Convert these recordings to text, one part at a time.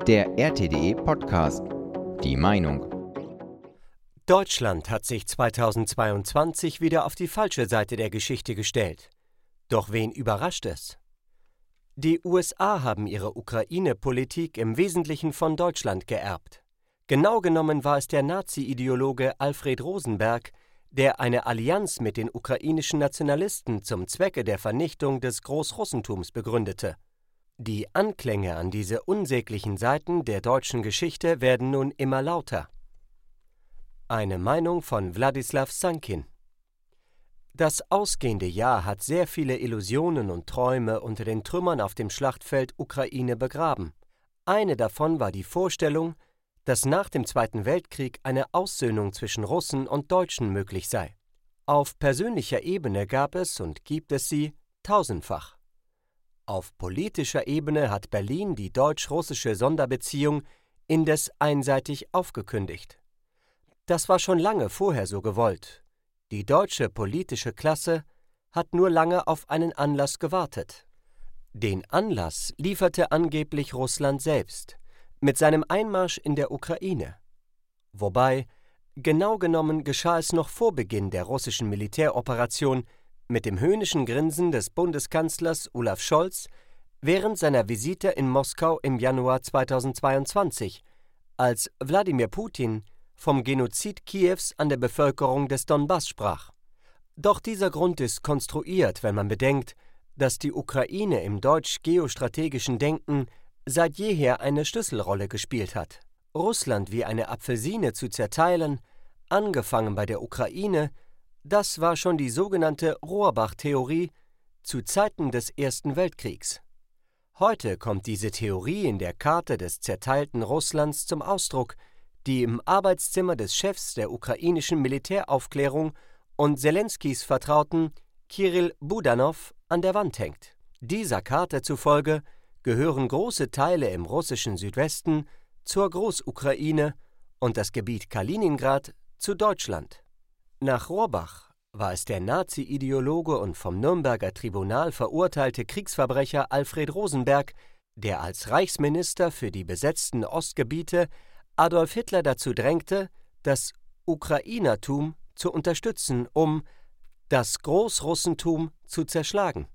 Der RTDE Podcast. Die Meinung. Deutschland hat sich 2022 wieder auf die falsche Seite der Geschichte gestellt. Doch wen überrascht es? Die USA haben ihre Ukraine-Politik im Wesentlichen von Deutschland geerbt. Genau genommen war es der Nazi-Ideologe Alfred Rosenberg, der eine Allianz mit den ukrainischen Nationalisten zum Zwecke der Vernichtung des Großrussentums begründete. Die Anklänge an diese unsäglichen Seiten der deutschen Geschichte werden nun immer lauter. Eine Meinung von Wladislaw Sankin. Das ausgehende Jahr hat sehr viele Illusionen und Träume unter den Trümmern auf dem Schlachtfeld Ukraine begraben. Eine davon war die Vorstellung, dass nach dem Zweiten Weltkrieg eine Aussöhnung zwischen Russen und Deutschen möglich sei. Auf persönlicher Ebene gab es und gibt es sie tausendfach. Auf politischer Ebene hat Berlin die deutsch-russische Sonderbeziehung indes einseitig aufgekündigt. Das war schon lange vorher so gewollt. Die deutsche politische Klasse hat nur lange auf einen Anlass gewartet. Den Anlass lieferte angeblich Russland selbst mit seinem Einmarsch in der Ukraine. Wobei, genau genommen geschah es noch vor Beginn der russischen Militäroperation mit dem höhnischen Grinsen des Bundeskanzlers Olaf Scholz während seiner Visite in Moskau im Januar 2022, als Wladimir Putin vom Genozid Kiews an der Bevölkerung des Donbass sprach. Doch dieser Grund ist konstruiert, wenn man bedenkt, dass die Ukraine im deutsch-geostrategischen Denken seit jeher eine Schlüsselrolle gespielt hat. Russland wie eine Apfelsine zu zerteilen, angefangen bei der Ukraine, das war schon die sogenannte Rohrbach-Theorie zu Zeiten des Ersten Weltkriegs. Heute kommt diese Theorie in der Karte des zerteilten Russlands zum Ausdruck, die im Arbeitszimmer des Chefs der ukrainischen Militäraufklärung und Selenskys Vertrauten Kirill Budanow an der Wand hängt. Dieser Karte zufolge gehören große Teile im russischen Südwesten zur Großukraine und das Gebiet Kaliningrad zu Deutschland. Nach Rohrbach war es der Nazi-Ideologe und vom Nürnberger Tribunal verurteilte Kriegsverbrecher Alfred Rosenberg, der als Reichsminister für die besetzten Ostgebiete Adolf Hitler dazu drängte, das Ukrainertum zu unterstützen, um das Großrussentum zu zerschlagen.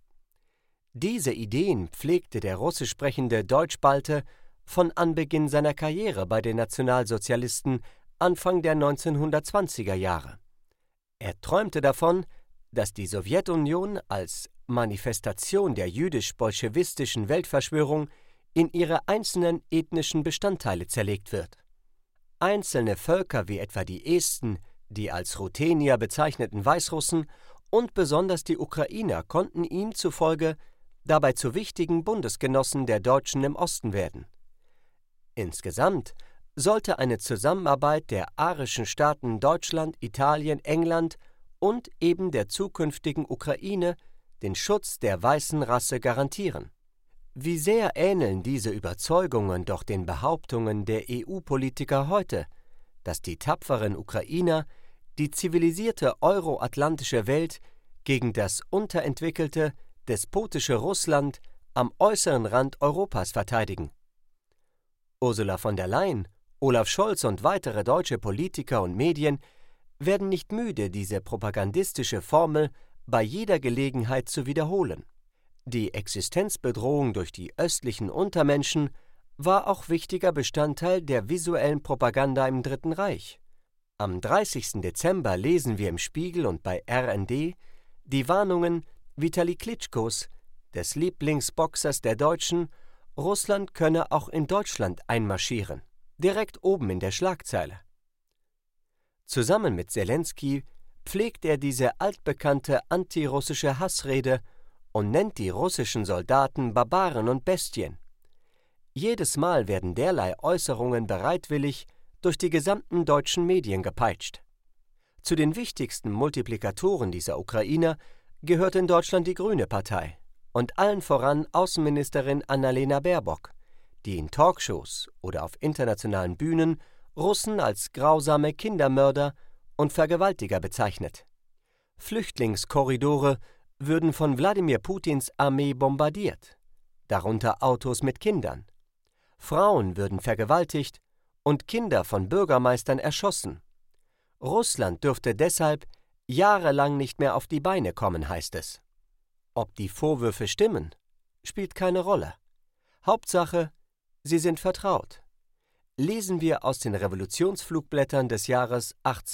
Diese Ideen pflegte der russisch sprechende Deutschbalte von Anbeginn seiner Karriere bei den Nationalsozialisten Anfang der 1920er Jahre. Er träumte davon, dass die Sowjetunion als Manifestation der jüdisch-bolschewistischen Weltverschwörung in ihre einzelnen ethnischen Bestandteile zerlegt wird. Einzelne Völker wie etwa die Esten, die als Ruthenier bezeichneten Weißrussen und besonders die Ukrainer konnten ihm zufolge dabei zu wichtigen Bundesgenossen der Deutschen im Osten werden. Insgesamt sollte eine Zusammenarbeit der arischen Staaten Deutschland, Italien, England und eben der zukünftigen Ukraine den Schutz der weißen Rasse garantieren. Wie sehr ähneln diese Überzeugungen doch den Behauptungen der EU-Politiker heute, dass die tapferen Ukrainer die zivilisierte euroatlantische Welt gegen das unterentwickelte, despotische Russland am äußeren Rand Europas verteidigen. Ursula von der Leyen, Olaf Scholz und weitere deutsche Politiker und Medien werden nicht müde, diese propagandistische Formel bei jeder Gelegenheit zu wiederholen. Die Existenzbedrohung durch die östlichen Untermenschen war auch wichtiger Bestandteil der visuellen Propaganda im Dritten Reich. Am 30. Dezember lesen wir im Spiegel und bei RND die Warnungen Vitali Klitschkos, des Lieblingsboxers der Deutschen, Russland könne auch in Deutschland einmarschieren, direkt oben in der Schlagzeile. Zusammen mit Selensky pflegt er diese altbekannte antirussische Hassrede und nennt die russischen Soldaten Barbaren und Bestien. Jedes Mal werden derlei Äußerungen bereitwillig durch die gesamten deutschen Medien gepeitscht. Zu den wichtigsten Multiplikatoren dieser Ukrainer gehört in Deutschland die Grüne Partei und allen voran Außenministerin Annalena Baerbock, die in Talkshows oder auf internationalen Bühnen Russen als grausame Kindermörder und Vergewaltiger bezeichnet. Flüchtlingskorridore würden von Wladimir Putins Armee bombardiert, darunter Autos mit Kindern. Frauen würden vergewaltigt und Kinder von Bürgermeistern erschossen. Russland dürfte deshalb jahrelang nicht mehr auf die Beine kommen, heißt es. Ob die Vorwürfe stimmen, spielt keine Rolle. Hauptsache, sie sind vertraut. Lesen wir aus den Revolutionsflugblättern des Jahres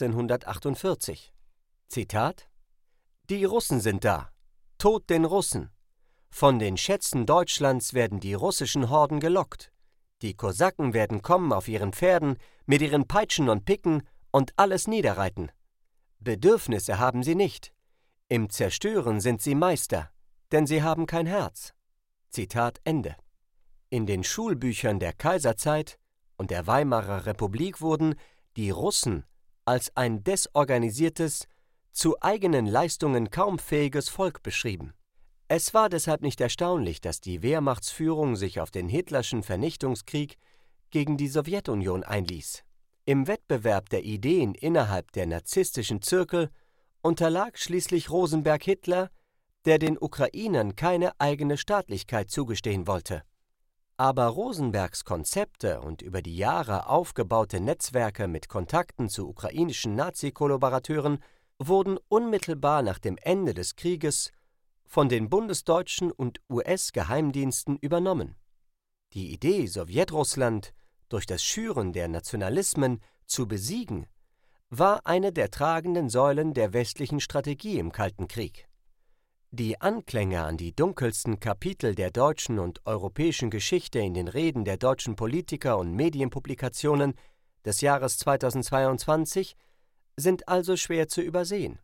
1848. Zitat: Die Russen sind da. Tod den Russen. Von den Schätzen Deutschlands werden die russischen Horden gelockt. Die Kosaken werden kommen auf ihren Pferden, mit ihren Peitschen und Picken und alles niederreiten. Bedürfnisse haben sie nicht. Im Zerstören sind sie Meister, denn sie haben kein Herz. Zitat Ende. In den Schulbüchern der Kaiserzeit und der Weimarer Republik wurden die Russen als ein desorganisiertes, zu eigenen Leistungen kaum fähiges Volk beschrieben. Es war deshalb nicht erstaunlich, dass die Wehrmachtsführung sich auf den hitlerschen Vernichtungskrieg gegen die Sowjetunion einließ. Im Wettbewerb der Ideen innerhalb der narzisstischen Zirkel unterlag schließlich Rosenberg Hitler, der den Ukrainern keine eigene Staatlichkeit zugestehen wollte. Aber Rosenbergs Konzepte und über die Jahre aufgebaute Netzwerke mit Kontakten zu ukrainischen Nazi-Kollaborateuren wurden unmittelbar nach dem Ende des Krieges von den bundesdeutschen und US-Geheimdiensten übernommen. Die Idee, Sowjetrussland durch das Schüren der Nationalismen zu besiegen, war eine der tragenden Säulen der westlichen Strategie im Kalten Krieg. Die Anklänge an die dunkelsten Kapitel der deutschen und europäischen Geschichte in den Reden der deutschen Politiker und Medienpublikationen des Jahres 2022 sind also schwer zu übersehen.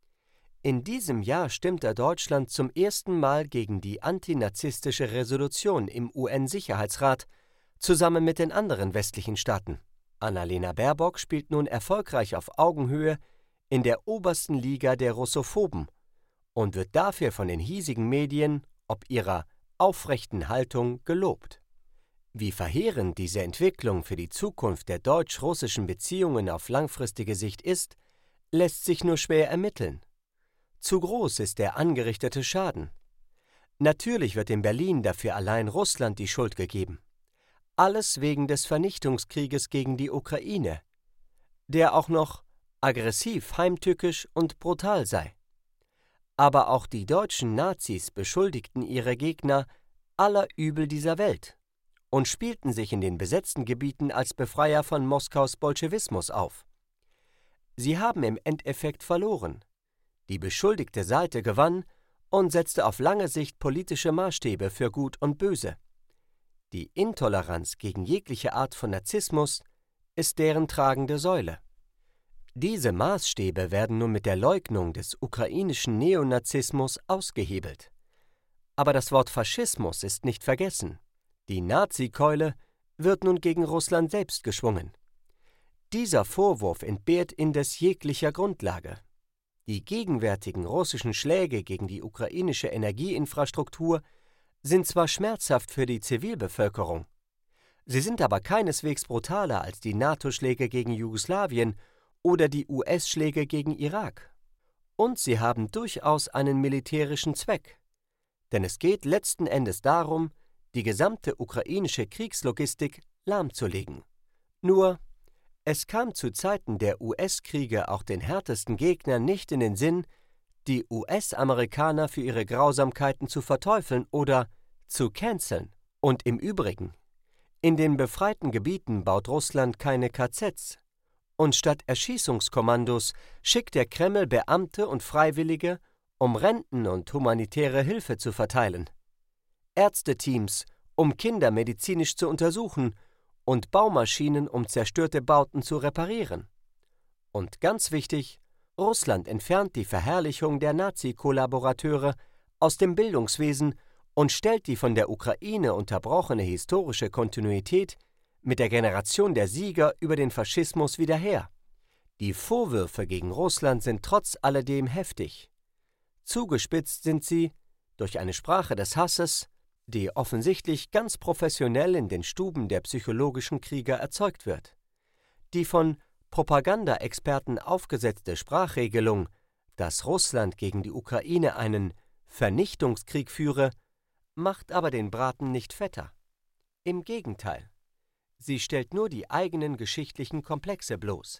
In diesem Jahr stimmte Deutschland zum ersten Mal gegen die antinazistische Resolution im UN-Sicherheitsrat zusammen mit den anderen westlichen Staaten. Annalena Baerbock spielt nun erfolgreich auf Augenhöhe in der obersten Liga der Russophoben und wird dafür von den hiesigen Medien ob ihrer aufrechten Haltung gelobt. Wie verheerend diese Entwicklung für die Zukunft der deutsch-russischen Beziehungen auf langfristige Sicht ist, lässt sich nur schwer ermitteln. Zu groß ist der angerichtete Schaden. Natürlich wird in Berlin dafür allein Russland die Schuld gegeben. Alles wegen des Vernichtungskrieges gegen die Ukraine, der auch noch aggressiv, heimtückisch und brutal sei. Aber auch die deutschen Nazis beschuldigten ihre Gegner aller Übel dieser Welt und spielten sich in den besetzten Gebieten als Befreier von Moskaus Bolschewismus auf. Sie haben im Endeffekt verloren. Die beschuldigte Seite gewann und setzte auf lange Sicht politische Maßstäbe für Gut und Böse. Die Intoleranz gegen jegliche Art von Narzissmus ist deren tragende Säule. Diese Maßstäbe werden nun mit der Leugnung des ukrainischen Neonazismus ausgehebelt. Aber das Wort Faschismus ist nicht vergessen. Die Nazikeule wird nun gegen Russland selbst geschwungen. Dieser Vorwurf entbehrt indes jeglicher Grundlage. Die gegenwärtigen russischen Schläge gegen die ukrainische Energieinfrastruktur sind zwar schmerzhaft für die Zivilbevölkerung, sie sind aber keineswegs brutaler als die NATO-Schläge gegen Jugoslawien oder die US-Schläge gegen Irak. Und sie haben durchaus einen militärischen Zweck. Denn es geht letzten Endes darum, die gesamte ukrainische Kriegslogistik lahmzulegen. Nur, es kam zu Zeiten der US-Kriege auch den härtesten Gegnern nicht in den Sinn, die US-Amerikaner für ihre Grausamkeiten zu verteufeln oder zu canceln. Und im Übrigen, in den befreiten Gebieten baut Russland keine KZs. Und statt Erschießungskommandos schickt der Kreml Beamte und Freiwillige, um Renten und humanitäre Hilfe zu verteilen. Ärzteteams, um Kinder medizinisch zu untersuchen und Baumaschinen, um zerstörte Bauten zu reparieren. Und ganz wichtig, Russland entfernt die Verherrlichung der Nazi-Kollaborateure aus dem Bildungswesen und stellt die von der Ukraine unterbrochene historische Kontinuität mit der Generation der Sieger über den Faschismus wieder her. Die Vorwürfe gegen Russland sind trotz alledem heftig. Zugespitzt sind sie durch eine Sprache des Hasses, die offensichtlich ganz professionell in den Stuben der psychologischen Krieger erzeugt wird. Die von Propagandaexperten aufgesetzte Sprachregelung, dass Russland gegen die Ukraine einen Vernichtungskrieg führe, macht aber den Braten nicht fetter. Im Gegenteil. Sie stellt nur die eigenen geschichtlichen Komplexe bloß.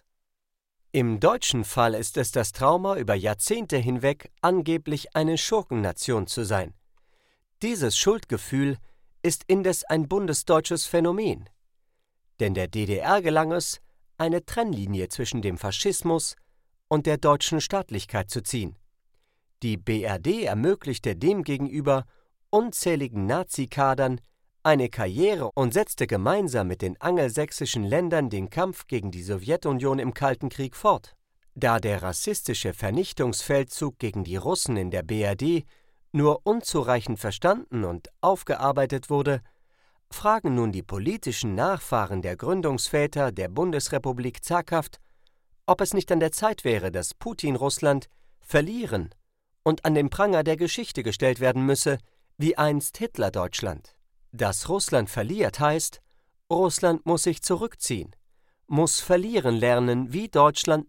Im deutschen Fall ist es das Trauma, über Jahrzehnte hinweg angeblich eine Schurkennation zu sein. Dieses Schuldgefühl ist indes ein bundesdeutsches Phänomen. Denn der DDR gelang es, eine Trennlinie zwischen dem Faschismus und der deutschen Staatlichkeit zu ziehen. Die BRD ermöglichte demgegenüber unzähligen Nazikadern eine Karriere und setzte gemeinsam mit den angelsächsischen Ländern den Kampf gegen die Sowjetunion im Kalten Krieg fort. Da der rassistische Vernichtungsfeldzug gegen die Russen in der BRD nur unzureichend verstanden und aufgearbeitet wurde, fragen nun die politischen Nachfahren der Gründungsväter der Bundesrepublik zaghaft, ob es nicht an der Zeit wäre, dass Putin-Russland verlieren und an den Pranger der Geschichte gestellt werden müsse, wie einst Hitler-Deutschland. Dass Russland verliert heißt, Russland muss sich zurückziehen, muss verlieren lernen wie Deutschland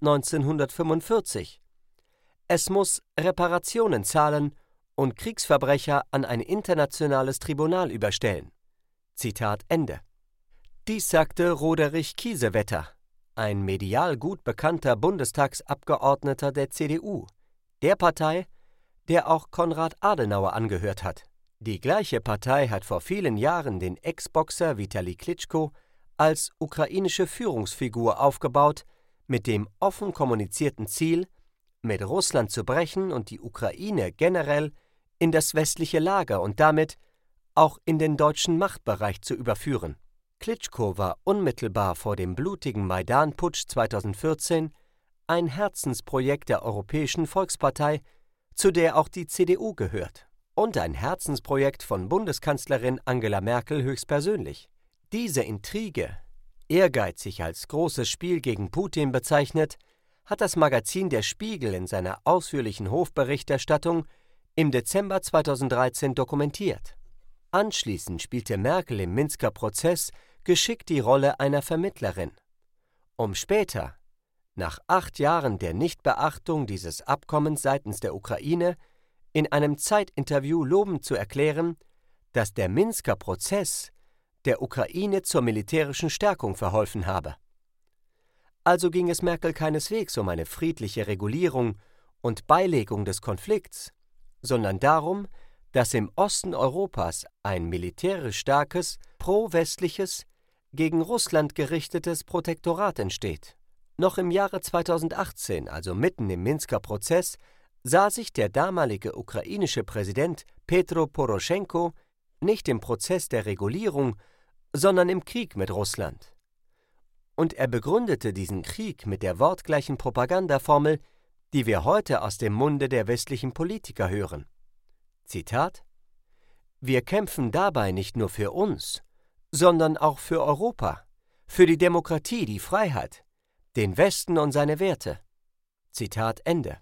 1945. Es muss Reparationen zahlen und Kriegsverbrecher an ein internationales Tribunal überstellen. Zitat Ende. Dies sagte Roderich Kiesewetter, ein medial gut bekannter Bundestagsabgeordneter der CDU, der Partei, der auch Konrad Adenauer angehört hat. Die gleiche Partei hat vor vielen Jahren den Ex-Boxer Vitali Klitschko als ukrainische Führungsfigur aufgebaut, mit dem offen kommunizierten Ziel, mit Russland zu brechen und die Ukraine generell in das westliche Lager und damit auch in den deutschen Machtbereich zu überführen. Klitschko war unmittelbar vor dem blutigen Maidan-Putsch 2014 ein Herzensprojekt der Europäischen Volkspartei, zu der auch die CDU gehört, und ein Herzensprojekt von Bundeskanzlerin Angela Merkel höchstpersönlich. Diese Intrige, ehrgeizig als großes Spiel gegen Putin bezeichnet, hat das Magazin Der Spiegel in seiner ausführlichen Hofberichterstattung im Dezember 2013 dokumentiert. Anschließend spielte Merkel im Minsker Prozess geschickt die Rolle einer Vermittlerin, um später, nach 8 Jahren der Nichtbeachtung dieses Abkommens seitens der Ukraine, in einem Zeitinterview lobend zu erklären, dass der Minsker Prozess der Ukraine zur militärischen Stärkung verholfen habe. Also ging es Merkel keineswegs um eine friedliche Regulierung und Beilegung des Konflikts, sondern darum, dass im Osten Europas ein militärisch starkes, pro-westliches, gegen Russland gerichtetes Protektorat entsteht. Noch im Jahre 2018, also mitten im Minsker Prozess, sah sich der damalige ukrainische Präsident Petro Poroschenko nicht im Prozess der Regulierung, sondern im Krieg mit Russland. Und er begründete diesen Krieg mit der wortgleichen Propagandaformel, die wir heute aus dem Munde der westlichen Politiker hören. Zitat: Wir kämpfen dabei nicht nur für uns, sondern auch für Europa, für die Demokratie, die Freiheit, den Westen und seine Werte. Zitat Ende.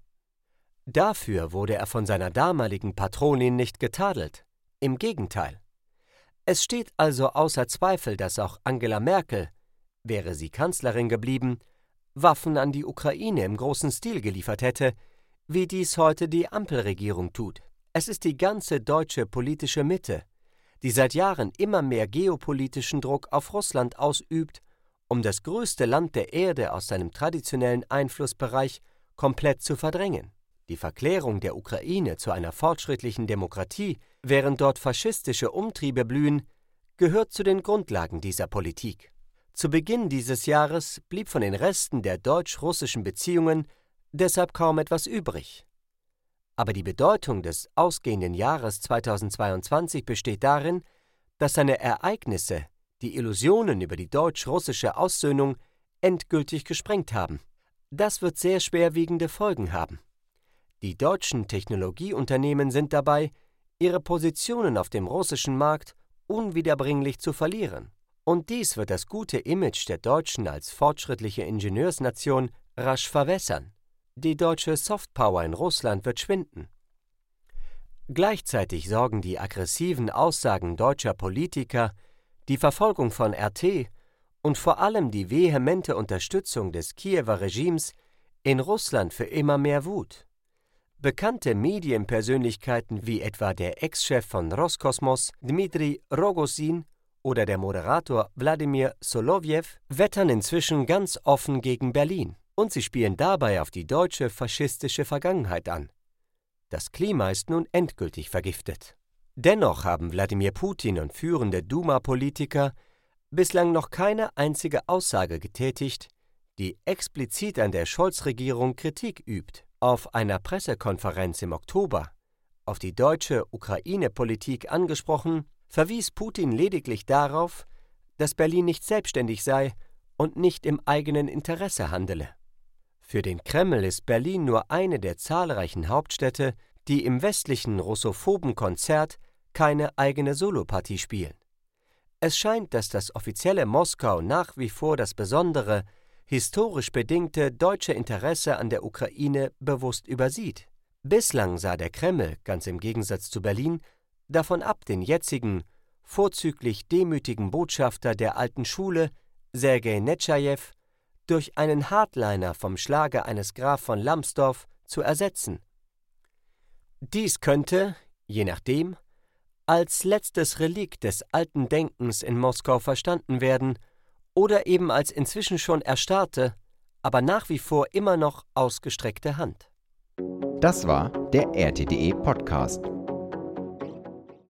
Dafür wurde er von seiner damaligen Patronin nicht getadelt. Im Gegenteil. Es steht also außer Zweifel, dass auch Angela Merkel, wäre sie Kanzlerin geblieben, Waffen an die Ukraine im großen Stil geliefert hätte, wie dies heute die Ampelregierung tut. Es ist die ganze deutsche politische Mitte, die seit Jahren immer mehr geopolitischen Druck auf Russland ausübt, um das größte Land der Erde aus seinem traditionellen Einflussbereich komplett zu verdrängen. Die Verklärung der Ukraine zu einer fortschrittlichen Demokratie, während dort faschistische Umtriebe blühen, gehört zu den Grundlagen dieser Politik. Zu Beginn dieses Jahres blieb von den Resten der deutsch-russischen Beziehungen deshalb kaum etwas übrig. Aber die Bedeutung des ausgehenden Jahres 2022 besteht darin, dass seine Ereignisse die Illusionen über die deutsch-russische Aussöhnung endgültig gesprengt haben. Das wird sehr schwerwiegende Folgen haben. Die deutschen Technologieunternehmen sind dabei, ihre Positionen auf dem russischen Markt unwiederbringlich zu verlieren. Und dies wird das gute Image der Deutschen als fortschrittliche Ingenieursnation rasch verwässern. Die deutsche Softpower in Russland wird schwinden. Gleichzeitig sorgen die aggressiven Aussagen deutscher Politiker, die Verfolgung von RT und vor allem die vehemente Unterstützung des Kiewer Regimes in Russland für immer mehr Wut. Bekannte Medienpersönlichkeiten wie etwa der Ex-Chef von Roskosmos, Dmitri Rogozin, oder der Moderator Wladimir Solowjew wettern inzwischen ganz offen gegen Berlin. Und sie spielen dabei auf die deutsche faschistische Vergangenheit an. Das Klima ist nun endgültig vergiftet. Dennoch haben Wladimir Putin und führende Duma-Politiker bislang noch keine einzige Aussage getätigt, die explizit an der Scholz-Regierung Kritik übt. Auf einer Pressekonferenz im Oktober, auf die deutsche Ukraine-Politik angesprochen, verwies Putin lediglich darauf, dass Berlin nicht selbstständig sei und nicht im eigenen Interesse handele. Für den Kreml ist Berlin nur eine der zahlreichen Hauptstädte, die im westlichen russophoben Konzert keine eigene Solopartie spielen. Es scheint, dass das offizielle Moskau nach wie vor das besondere, historisch bedingte deutsche Interesse an der Ukraine bewusst übersieht. Bislang sah der Kreml, ganz im Gegensatz zu Berlin, davon ab, den jetzigen, vorzüglich demütigen Botschafter der alten Schule, Sergei Netschajew, durch einen Hardliner vom Schlage eines Graf von Lambsdorff zu ersetzen. Dies könnte, je nachdem, als letztes Relikt des alten Denkens in Moskau verstanden werden oder eben als inzwischen schon erstarrte, aber nach wie vor immer noch ausgestreckte Hand. Das war der RTDE Podcast.